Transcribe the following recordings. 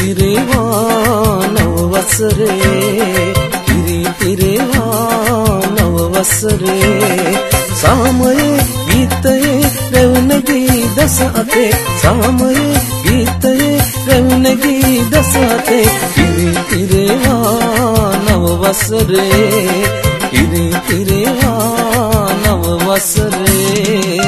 පිරේවා නව වසරේ පිරේවා නව වසරේ සාමයේ ගීතයේ රැවුනගේ දස අතේ සාමයේ ගීතයේ රැවුනගේ දස අතේ පිරේවා නව වසරේ පිරේවා නව වසරේ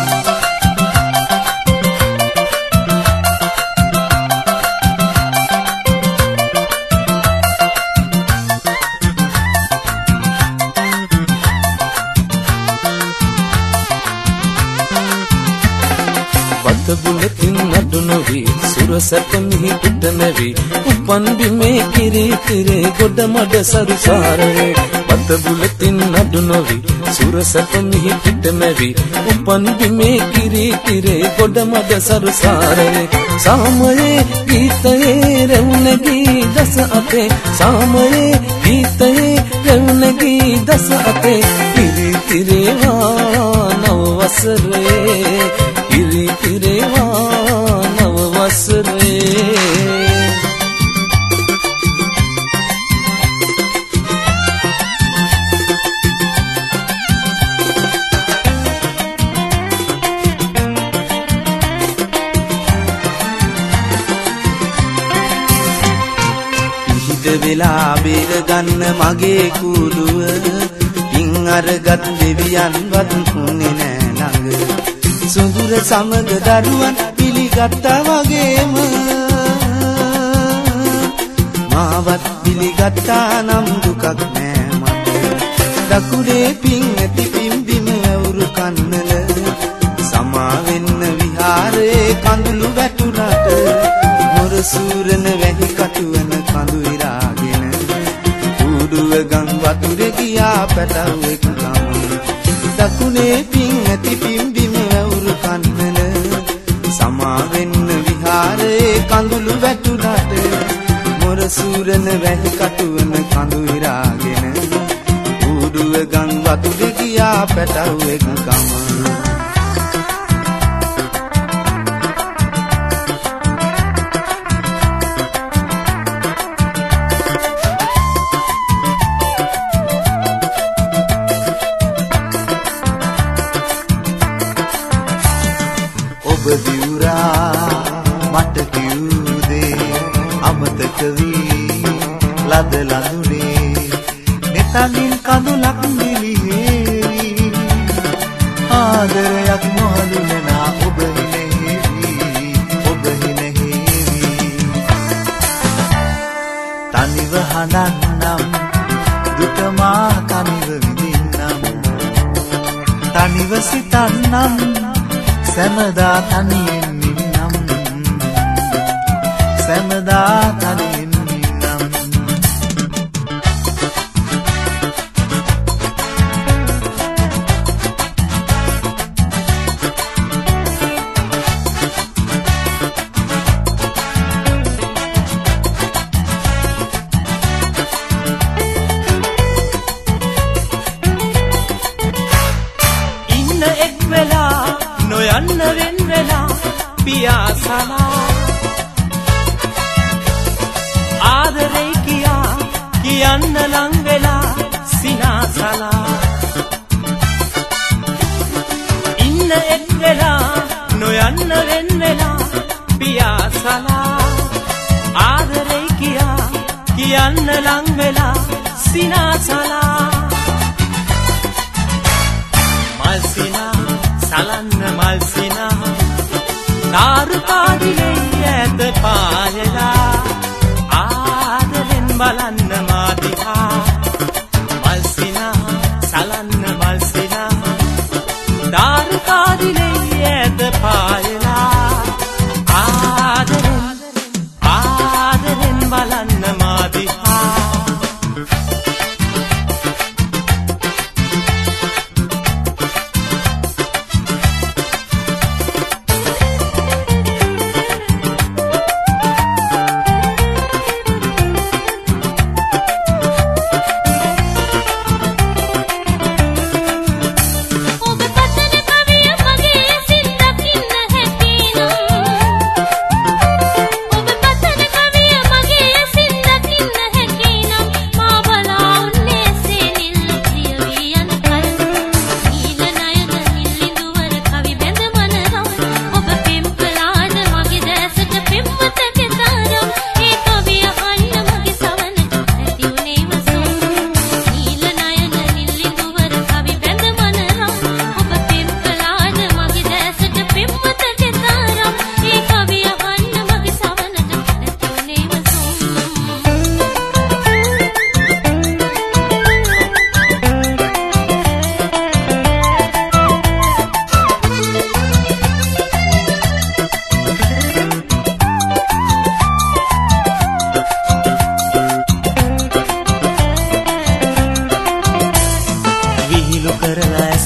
බුලතින් නඩු නොවි සුරසත මිහි පිට නැවි උපන් බිමේ කිරි තිරේ ගොඩ මඩ සරුසාරේ බත බුලතින් නඩු නොවි සුරසත මිහි පිට නැවි උපන් බිමේ කිරි තිරේ ගොඩ මඩ සරුසාරේ සාමයේ ගීතයේ රැවුනගේ දස අතේ සාමයේ ගීතයේ රැවුනගේ දස අතේ කිරි තිරේවා නව වසරේ පිරේවා නව වසරේ පිහිට වෙලා බේර ගන්න මගේ කුඩුව පින් අරගත් දෙවියන්වත් උනේ නෑ ළඟ සුඳුර සමග දරුවන් පිළිගත්තා වගේම මාවත් පිළිගත්තා නම් දුකක් නෑ මට දකුණේ පින් ඇති පිම්බිම ඇවුරු කන්නල සමා වෙන්න විහාරේ කඳුළු වැටුණට මොර සූරන වැහි කටුවන කඳු ඉරාගෙන කුඩුව ගම් වතුරේ ගියා පැටවෙක් ගම දකුණේ පින් ඇති පිම්බිම කන්නල සමා වෙන්න විහාරේ කඳුළු වැටුණට මොර සූරන වැහි කටුවන කඳු ඉරාගෙන ඌඩුව ගම් වතුරේ ගියා පැටවෙක් ගම මට කිව්දේ අමතක වී ලද ලඳුනේ මෙතනින් කඳුලක් නිලිහෙවි ආදරයක් මොහලුනා ඔබ හිනෙහිවි තනිව හඳන්නම් දුක මා තනිව විඳින්නම් තනිව සිතන්නම් සැමදා තනියෙන් නින්නම් සැමදා තනියෙන් නින්නම් ඉන්න එක් වෙලා නොයන්න වෙන් වෙලා පියාසලා ආදරේ කියා කියන්න ලං වෙලා සිනාසලා ඉන්න එක් වෙලා නොයන්න වෙන් වෙලා පියාසලා ආදරේ කියා කියන්න ලං වෙලා සිනාසලා මල් සිනා සලන්න මල් සිනා තාරු පාඩිලේ ඇත පායලා ආදරෙන් බලන්න මාදිහා මල් සිනා සලන්න මල් සිනා තාරු පාඩිලේ ඇත පායලා ආදරෙන් බලන්න මාදිහා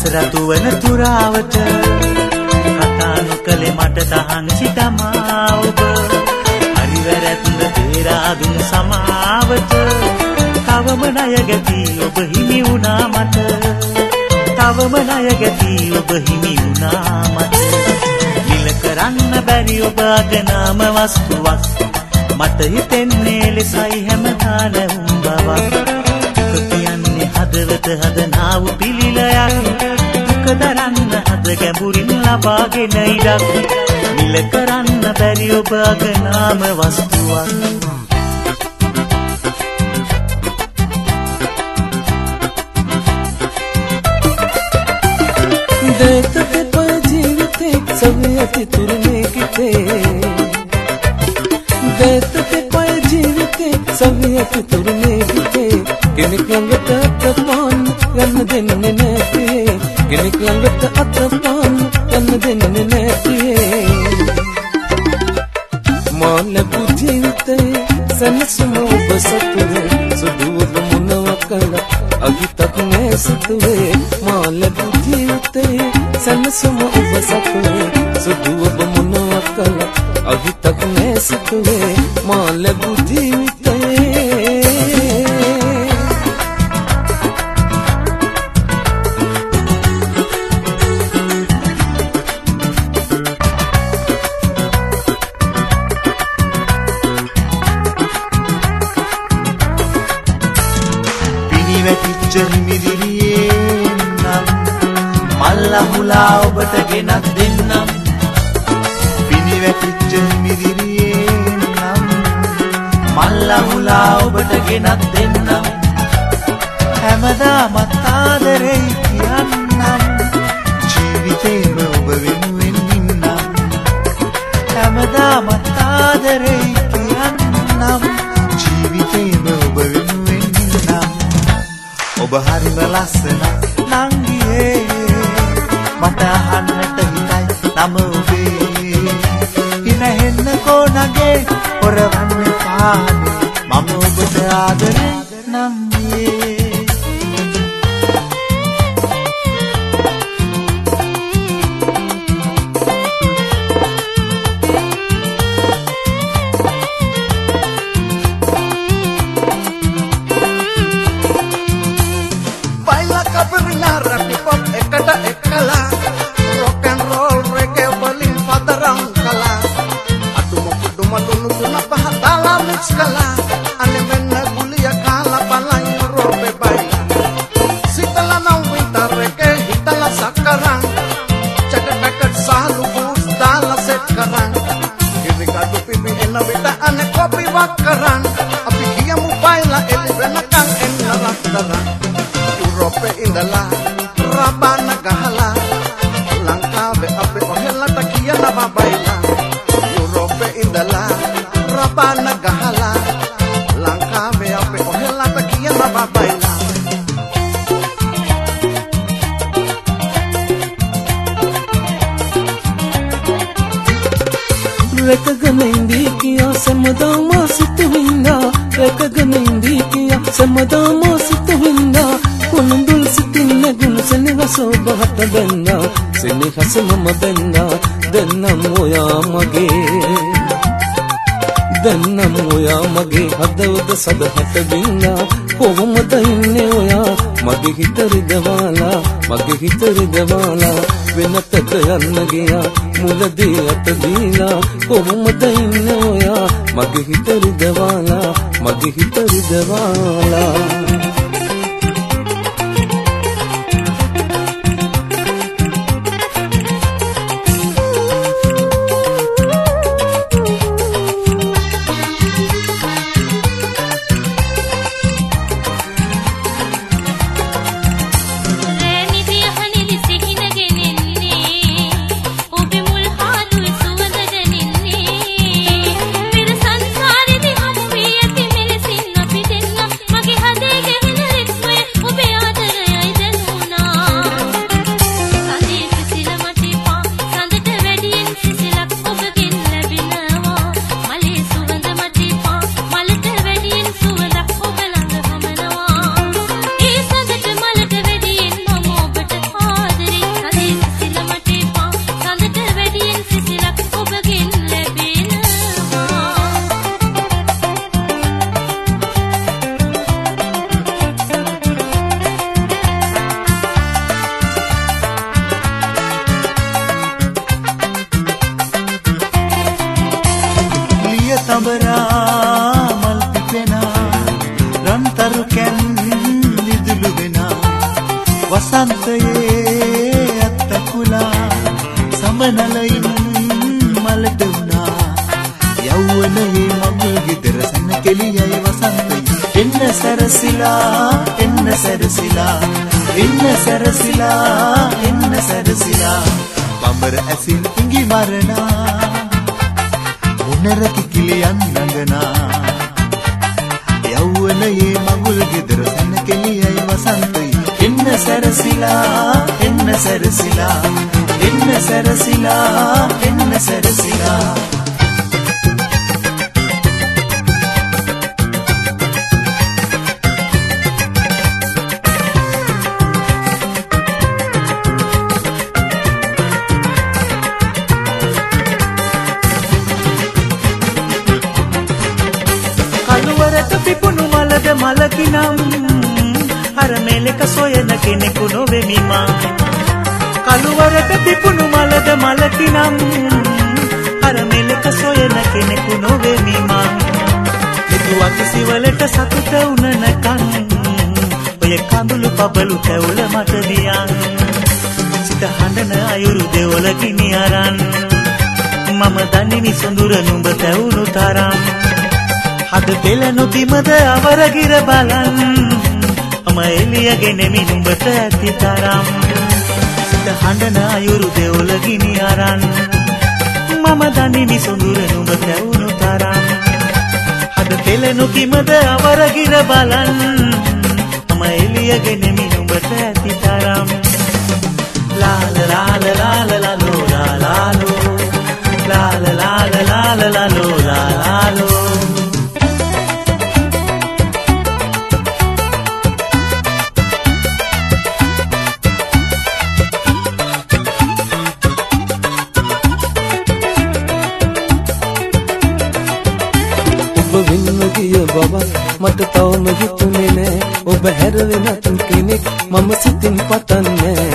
රතු වන තුරාවට කතා නොකලේ මට තහංචි තමා ඔබ හරි වැරැද්ද තේරා දුන් සමාවට තවම ණය ගැති ඔබ හිමි වුණා මට තවම ණය ගැති ඔබ හිමි වුණා මට මිල කරන්න බැරි ඔබ අගනාම වස්තුවක් මට හිතෙන්නේ ලෙසයි හැමදාම උඹවක් කියන්නේ හදවත හදනාව පිළිලයක් දුක දරන්න හද ගැඹුරින් ලබාගෙන ඉඩක් මිල කරන්න බැරි ඔබ අගනාම වස්තුවක් देखते पर जीवते सभी अति तुरने किते देखते पर जीवते सभी अति तुरने किते किनिक लंगट अतपान यन देने नेतिए किनिक लंगट अतपान यन देने नेतिए मान बुझीते सनसमो बसतुए सुदूर मुनवकला अभी तक मैं सतुए मान बुझीते सनसमो बसतुए सुदूर मुनवकला अभी तक मैं सतुए मान बुझीते මල්ලහුලා ඔබට ගෙනත් දෙන්නම් පිනිවැටිච්ච මිදිරියේ නම් මල්ලහුලා ඔබට ගෙනත් දෙන්නම් හැමදාමත් ආදරේ කියන්නම් ජීවිතේම ඔබ වෙනුවෙන් ඉන්නම් හැමදාමත් ආදරේ කියන්නම් ජීවිතේම ඔබ වෙනුවෙන් ඉන්නම් ඔබ හරිම ලස්සන නංගියේ මට අහන්නට හිතයි නම ඔබේ ඉනහෙන්න කොනගේ පොරවන්න පානේ මම ඔබට ආදරේ නංගියේ සෙනෙහසමම බෙන්නා දෙන්නම් ඔයා මගේ හදවත සදහට බින්නා කොහොමද ඉන්නේ ඔයා මගේ හිත රිදවාලා වෙනතට යන්න ගියා මුලදී අත දීලා කොහොමද ඉන්නේ ඔයා මගේ හිත රිදවාලා මගේ හදේ කෙලියයි වසන්තයි එන්න සැරසිලා එන්න සැරසිලා එන්න සැරසිලා එන්න සැරසිලා බඹර ඇසින් ඉඟි මරනා මොනර කිකිලියන් නඟනා යෞවනයේ මගුල් ගෙදර සැන කෙලියයි වසන්තයි එන්න සැරසිලා එන්න සැරසිලා එන්න සැරසිලා එන්න සැරසිලා මලකිනම් අර මෙලක සොයන කෙනෙකු නොවෙමි මං කළුවරට පිපුණු මලද මලකිනම් අර මෙලක සොයන කෙනෙකු නොවෙමි මං හිතුවා කිසිවලට සතුට උනනකන් ඔය කඳුළු පබළු කැවුල මට දියන් සිත හඬන අයුරු දෙවල ගිනි අරන් මම දන්නේ සොඳුර නුඹ තැවුණු තරම් හද පෙළ නොතිමද අවරගිර බලන් මම එළියගෙන මිනුඹට ඇති තරම් සිත හඬන අයුරු දෙවල ගිනි අරන් මම දන්නේ සොඳුර නුඹ තැවුණු තරම් හද පෙළ නොතිමද අවරගිර බලන් මම එළියගෙන මිනුඹට ඇති තරම් ලාල ලාල ලාල ලාලෝ ලාලෝ ලාල ලාල ලාල ලාලෝ ලාලෝ මට තවම හිතුනේ නෑ ඔබ හැරෙන්නේ නැතුන් කෙනෙක් මම සිතින් පතන්නේ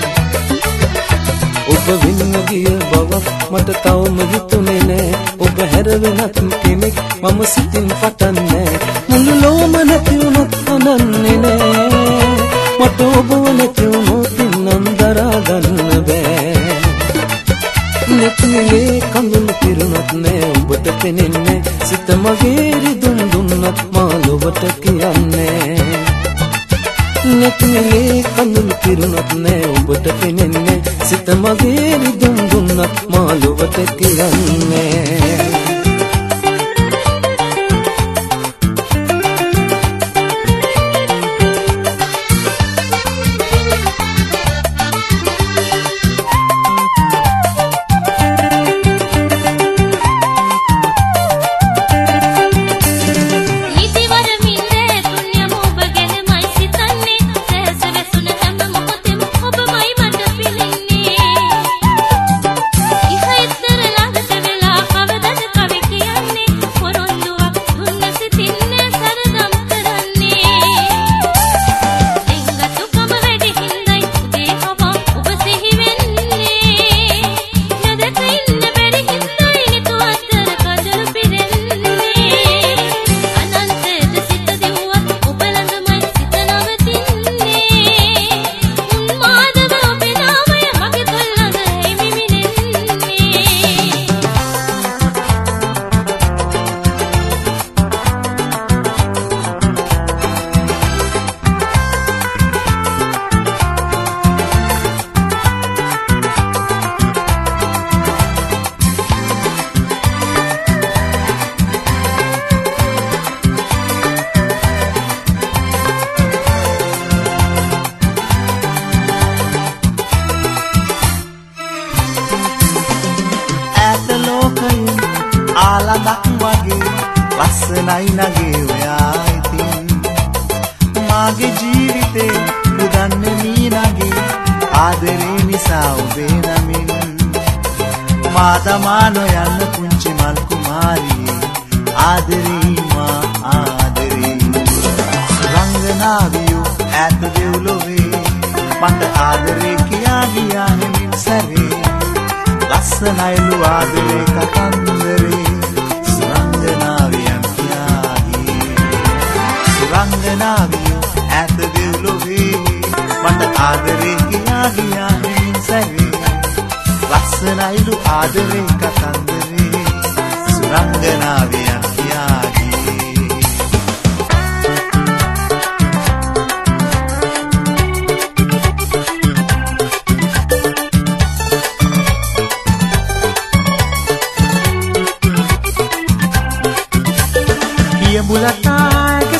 ඔබ වෙන්න ගිය බව මට තවම හිතුනේ නෑ ඔබ හැරෙන්නේ නැතුන් කෙනෙක් මම සිතින් පතන්නේ මුළු ලෝම නැති වුණත් අනන්නේ නෑ මට ඔබ නැති වුණොත් නම් දරා ගන්න බෑ නැතිනේ කඳුළු පිරුණත් නෑ ඔබට පෙනෙන්නේ සිත මගේ රිදුම් දුන්නත් මා ලොවට කියන්නේ නැතිනේ කඳුළු පිරුණත් නෑ ඔබට පෙනෙන්නේ සිත මගේ රිදුම් දුන්නත් මා ලොවට කියන්නේ ආලඳක් වගේ ලස්සනයි නගේ ඔයා ඉතින් මාගේ ජීවිතේ පුදන්නේ මීනගේ ආදරේ නිසා ඔබේ නමින් මාදමාන යන්න පුංචි මල් කුමාරියේ ආදරේ මා ආදරේ රංගනාවියෝ ඈත දෙව්ලොවේ මට ආදරේ කියා ගියා නෙමින් සැරේ ලස්සනයිලු ආදරේ කතන්දරේ සුරංගනාවියන් කියාගේ සුරංගනාවියෝ ඈත දෙව්ලොවේ මට ආදරේ කියා ගියා නෙමින් සැරේ ලස්සනයිලු ආදරේ කතන්දරේ සුරංගනාවියන් කියාගේ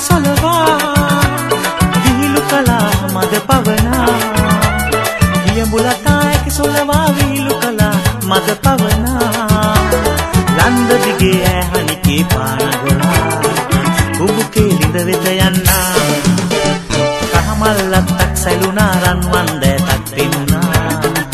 සොලවා විහිළු කළා මද පවනා ගියඹුලතායක සොලවා විහිළු කළා මද පවනා ලන්ද දිගේ ඇහනිකේ පානගොලා කුඹුකේ ලිඳ වෙත යන්නා කහමල්ලත්තක් සැලුනා රන්වන් දැතක් පෙනුනා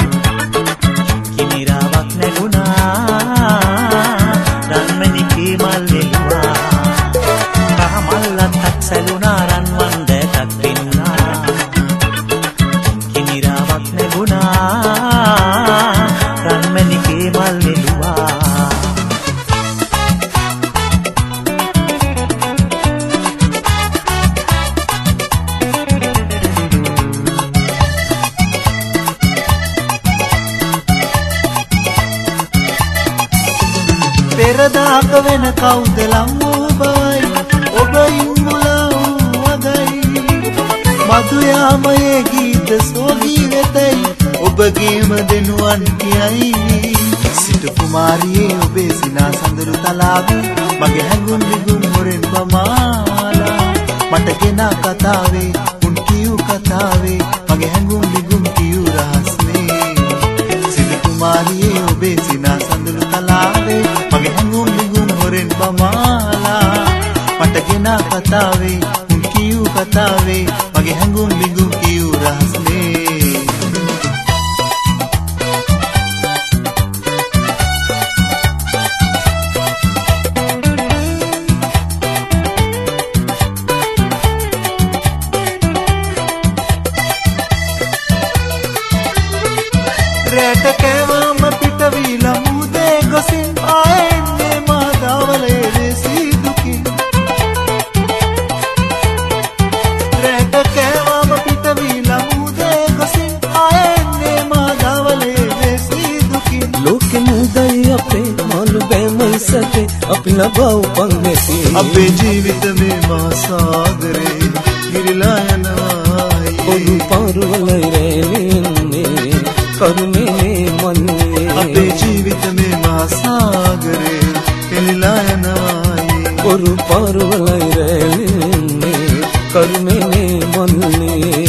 කිමිරාවක් නැගුණා රන්මැණිකේ මල්ලෙලුවා කහමල්ලත්තක් සැලුනා රන්වන් දැතක් පෙනුනා කිමිරාවක් නැගුණා රන්මැණිකේ මල්ලෙලුවා පෙරදාක වෙන කවුද ලම්වෝ බවයි ඔබ ඉන්මුලා වූ වගයි මధు යාමයේ ගීත සෝගී වෙතයි ඔබගේම දෙනුවන් කියයි සිටු කුමාරියේ ඔබේ සිනා සඳරු තලාවේ මගේ හැඟුම් නිගුම් හොරෙන් පමාලා මට ගෙනා කතාවේ උන් කියූ කතාවේ මගේ හැඟුම් නිගුම් කියූ රහස්නේ සිටු කුමාරියේ ඔබේ සිනා සඳරු තලාවේ මගේ හැඟුම් නිගුම් හොරෙන් පමාලා මට ගෙනා කතාවේ උන් කියූ කතාවේ මගේ හැඟුම් නිගුම් කියූ රහස්නේ රැට කෑවම පිට වීලා මුදේ ගොසින් ආයෙන්නේ මාදවලේ දෙසී දුකින් රැට කෑවම පිට වීලා මුදේ ගොසින් ආයෙන්නේ මාදවලේ දෙසී දුකින් ලෝකෙ මුදයි අපේ මනු බෑමයි සැපේ අපි ලබව පංගෙති අපේ ජීවිත මේ මහා සාගරේ ගිරිලා යනවායි පොදු පාරුවලයි රැඳෙන්නේ කරුණේ මන්නේ අපේ ජීවිත මේ මහා සාගරේ එලිලා යනවායි පොරු පාරුවලයි රැඳෙන්නේ කරුණේ මන්නේ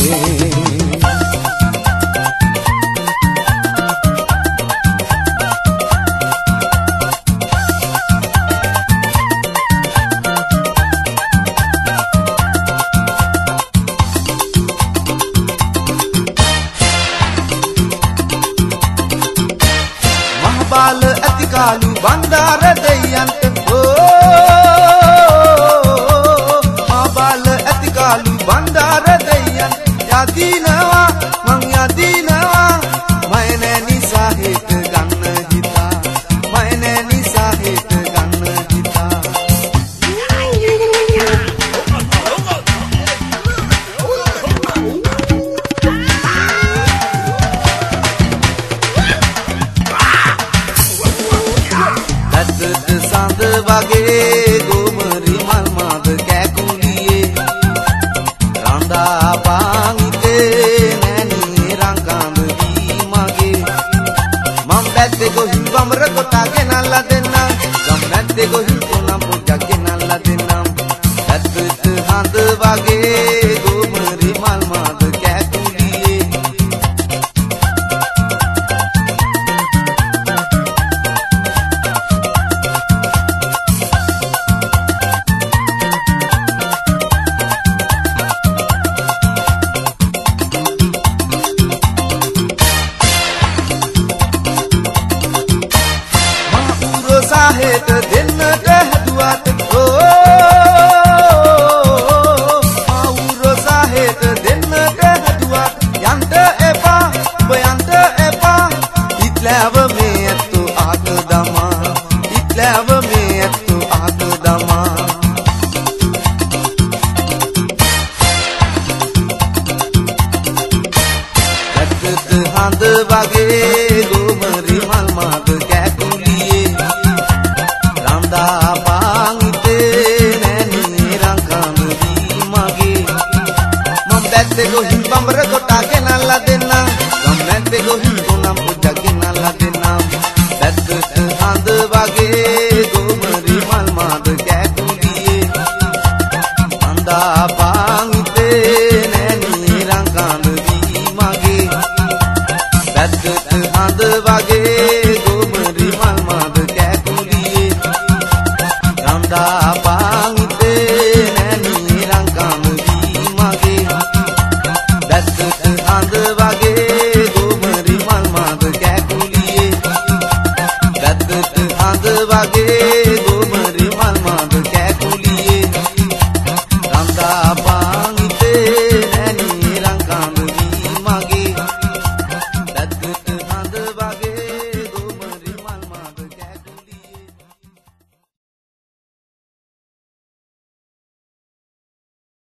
බාල ඇතිකාලු බණ්ඩාර දෙයයන්ට මා බාල ඇතිකාලු බණ්ඩාර දෙයයන් යදිනවා මං යදිනවා මයනෑ නිසා හේත ගන්න හිතා මයනෑ නිසා හේත ගන්න හිතා සඳ වගේ ගෝමරි මල් මාද කැකුලියේ රඳා පාංගිතේ නැනී රංගාඳ වී මගේ මම් බැත්තේ ගොහින් බමර කොටා ගෙනල්ලා දෙන්නම් ගම් නැත්තේ ගොහින් කොනම් පොඩ්ඩක් ගෙනල්ලා දෙන්නම් ඇත්තට හඳ වගේ ගෝමරි මල් මාද කැකුලියේ සාහෙත දෙන්නට හැදුවත් ආවුර සාහෙත දෙන්නට හැදුවත් යන්ට එපා ඔබ යන්ට එපා ඉත්ලෑව මේ ඇත්තු ආත දමා ඉත්ලෑව මේ ඇත්තු ආත දමා ඇත්තට හඳ වගේ ගෝමරි මල් මාද කැකුලියේ රඳා පාංගිතේ නැනී රංගාඳ වී මගේ මම් බැත්තේ ගොහින් බඹර කොටා ගෙනල්ලා දෙන්නම් ගම් නැත්තේ ගොහින් කොනම් පොඩ්ඩක් ගෙනල්ලා දෙන්නම් බැත්තට හඳ වගේ ගෝමරි මල් මාද කැකුලියේ දාපන්